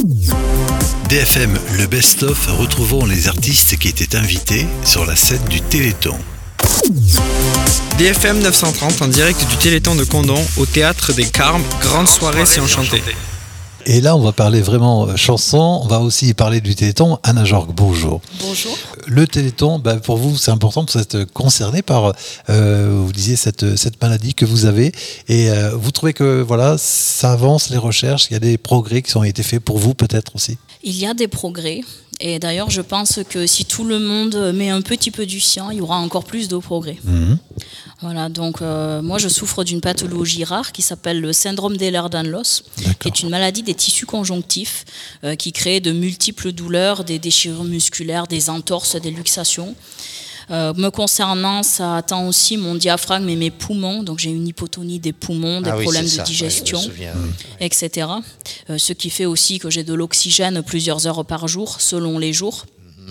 DFM, le best-of, retrouvons les artistes qui étaient invités sur la scène du Téléthon. DFM 930 en direct du Téléthon de Condom au Théâtre des Carmes, grande soirée si enchantée. Et là, on va parler vraiment chanson. On va aussi parler du Téléthon. Anna Jorg, bonjour. Bonjour. Le Téléthon, pour vous, c'est important parce que vous êtes concerné par, vous disiez, cette maladie que vous avez. Et vous trouvez que voilà, ça avance les recherches, il y a des progrès qui ont été faits pour vous peut-être aussi? Il y a des progrès. Et d'ailleurs, je pense que si tout le monde met un petit peu du sien, il y aura encore plus de progrès. Mmh. Voilà, donc moi je souffre d'une pathologie rare qui s'appelle le syndrome d'Ehlers-Danlos, qui est une maladie des tissus conjonctifs qui crée de multiples douleurs, des déchirures musculaires, des entorses, des luxations. Me concernant, ça atteint aussi mon diaphragme et mes poumons, donc j'ai une hypotonie des poumons, des problèmes de digestion, etc. Ce qui fait aussi que j'ai de l'oxygène plusieurs heures par jour, selon les jours.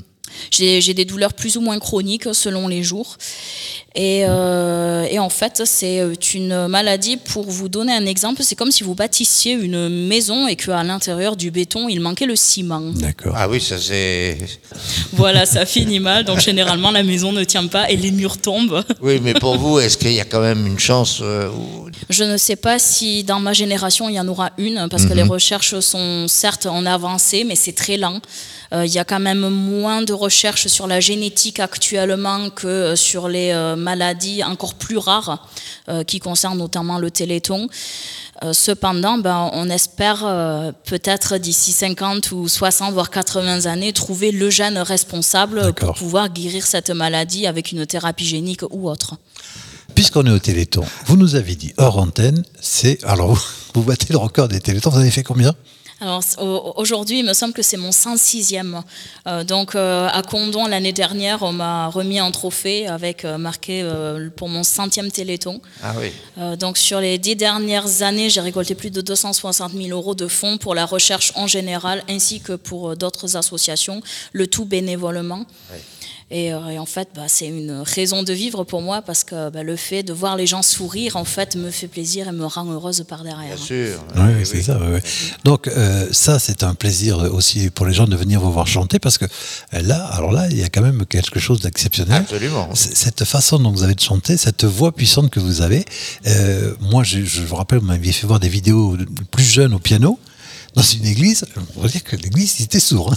J'ai des douleurs plus ou moins chroniques selon les jours. Et en fait, c'est une maladie, pour vous donner un exemple, c'est comme si vous bâtissiez une maison et qu'à l'intérieur du béton, il manquait le ciment. D'accord. Ah oui, ça c'est... Voilà, ça finit mal, donc généralement la maison ne tient pas et les murs tombent. Oui, mais pour vous, est-ce qu'il y a quand même une chance Je ne sais pas si dans ma génération, il y en aura une, parce que les recherches sont certes en avancée, mais c'est très lent. Il y a quand même moins de recherches sur la génétique actuellement que sur les maladies encore plus rares qui concernent notamment le Téléthon. Cependant, on espère peut-être d'ici 50 ou 60 voire 80 années trouver le gène responsable pour pouvoir guérir cette maladie avec une thérapie génique ou autre. Puisqu'on est au Téléthon, vous nous avez dit hors antenne, alors vous battez le record des Téléthons, vous avez fait combien ? Alors aujourd'hui, il me semble que c'est mon 106e. Donc à Condom l'année dernière, on m'a remis un trophée avec marqué pour mon 100e Téléthon. Ah oui. Donc sur les 10 dernières années, j'ai récolté plus de 260 000 € de fonds pour la recherche en général, ainsi que pour d'autres associations, le tout bénévolement. Oui. Et en fait, c'est une raison de vivre pour moi parce que le fait de voir les gens sourire, en fait, me fait plaisir et me rend heureuse par derrière. Bien sûr. Oui, c'est ça. Oui. Donc ça, c'est un plaisir aussi pour les gens de venir vous voir chanter parce que là, il y a quand même quelque chose d'exceptionnel. Absolument. Cette façon dont vous avez de chanter, cette voix puissante que vous avez. Moi, je vous rappelle, vous m'aviez fait voir des vidéos plus jeunes au piano. Dans une église, on va dire que l'église était sourde.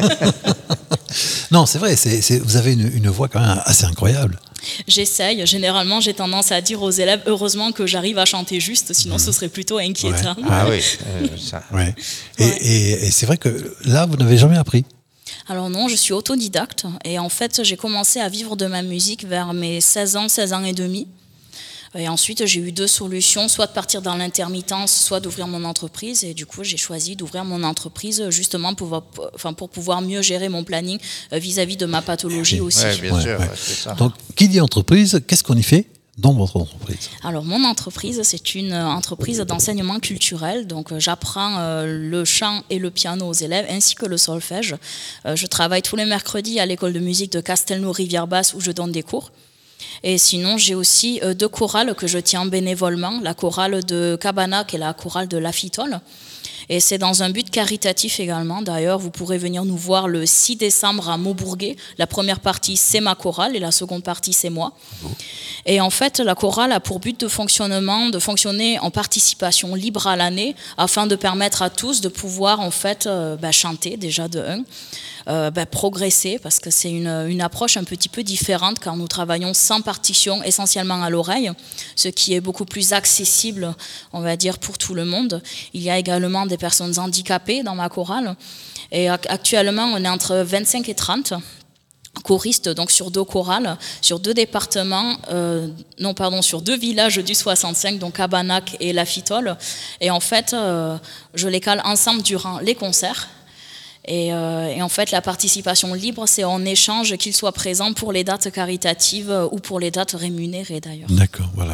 Non, c'est vrai, vous avez une voix quand même assez incroyable. J'essaye. Généralement, j'ai tendance à dire aux élèves, heureusement que j'arrive à chanter juste, sinon ce serait plutôt inquiétant. Ouais. Ah oui, ça. Ouais. Et c'est vrai que là, vous n'avez jamais appris. Alors non, je suis autodidacte. Et en fait, j'ai commencé à vivre de ma musique vers mes 16 ans et demi. Et ensuite, j'ai eu deux solutions, soit de partir dans l'intermittence, soit d'ouvrir mon entreprise. Et du coup, j'ai choisi d'ouvrir mon entreprise justement pour pouvoir mieux gérer mon planning vis-à-vis de ma pathologie aussi. Oui, bien sûr, c'est ça. Donc, qui dit entreprise, qu'est-ce qu'on y fait dans votre entreprise ? Alors, mon entreprise, c'est une entreprise d'enseignement culturel. Donc, j'apprends le chant et le piano aux élèves, ainsi que le solfège. Je travaille tous les mercredis à l'école de musique de Castelnau-Rivière-Basse, où je donne des cours. Et sinon, j'ai aussi deux chorales que je tiens bénévolement, la chorale de Cabanac et la chorale de La Fitole. Et c'est dans un but caritatif également. D'ailleurs, vous pourrez venir nous voir le 6 décembre à Maubourguet. La première partie, c'est ma chorale et la seconde partie, c'est moi. Et en fait, la chorale a pour but de fonctionner en participation libre à l'année afin de permettre à tous de pouvoir en fait chanter déjà de un. Progresser parce que c'est une approche un petit peu différente car nous travaillons sans partition, essentiellement à l'oreille, ce qui est beaucoup plus accessible, on va dire, pour tout le monde. Il y a également des personnes handicapées dans ma chorale et actuellement on est entre 25 et 30 choristes donc sur deux chorales, sur deux départements, sur deux villages du 65, donc Cabanac et La Fitole. Et en fait, je les cale ensemble durant les concerts. Et en fait, la participation libre, c'est en échange qu'ils soient présents pour les dates caritatives ou pour les dates rémunérées d'ailleurs. D'accord, voilà.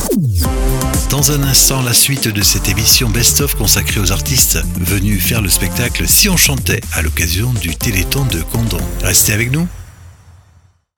Dans un instant, la suite de cette émission Best-of consacrée aux artistes venus faire le spectacle Si on chantait à l'occasion du Téléthon de Condom. Restez avec nous.